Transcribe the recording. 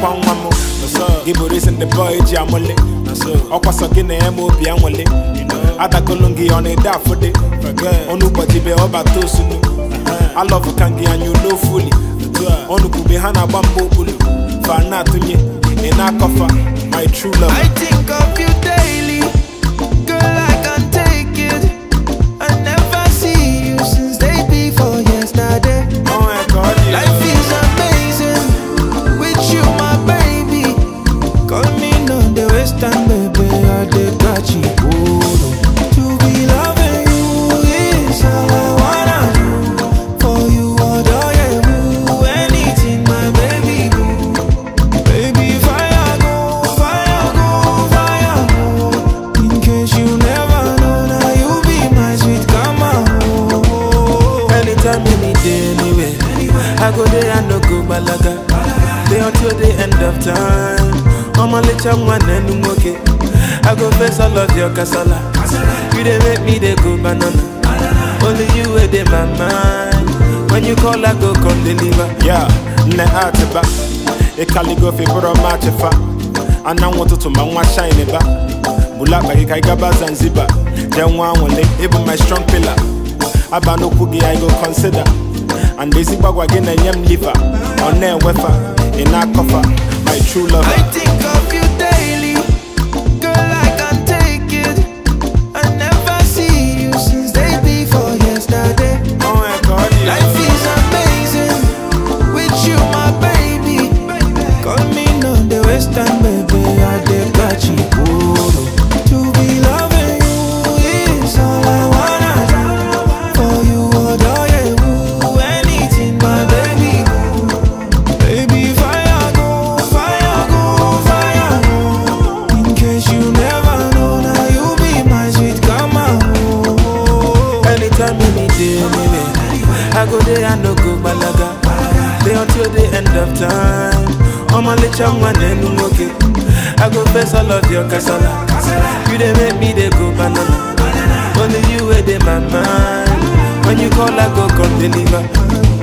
kwa nwamo. Give reason the boy jamole. Okwaso gine emo bi anwole. Ada kolongi on a da for the. Onu body be oba tosunu. I love kangi and you know fully. Onu kube hana bambo ulu. Fana tunye in a koffer. My true love. I think of you daily, girl. I can't take it. I never see you since day before yesterday. Oh my God, yeah. Life is amazing with you, my baby. Call me on the western, baby. I did got you. To be loving you is all I wanna do. For you, adore you. Anything, my baby. Baby, fire go, fire go, fire go. In case you never know, now you be my sweet kama. Anytime, any day, anywhere. I go there and no go balaga. Day until the end of time. I'ma let you one and okay. I go face all of your casala. You they make me they go banana. Only you in my mind. When you call, I go come deliver. Yeah, ne atiba. E kali go fi bro match fa. Ana want to ma nwa shine ba. Bula ba kai gaba Zanzibar. Then one wole even my strong pillar. Aba no kugi I go consider. And they see bagwa again and yam liver. On there wefa in a coffer. My true lover. I think of you daily, girl. I can't take it. I never see you since day before yesterday. Oh my God, yeah. Life is amazing with you, my baby. Call me on the western, baby. I did got you. To be loving you is all I wanna do. For you, adore you. Anything, my baby. Baby, fire go, fire go, fire go. In case you never know, now you be my sweet kama. Anytime, any day, anywhere. I go there and no go balaga. Day until the end of time. I'ma let you one and okay. I go face all of your casala. You they make me they go banana. Only you in my mind. When you call, I go come deliver.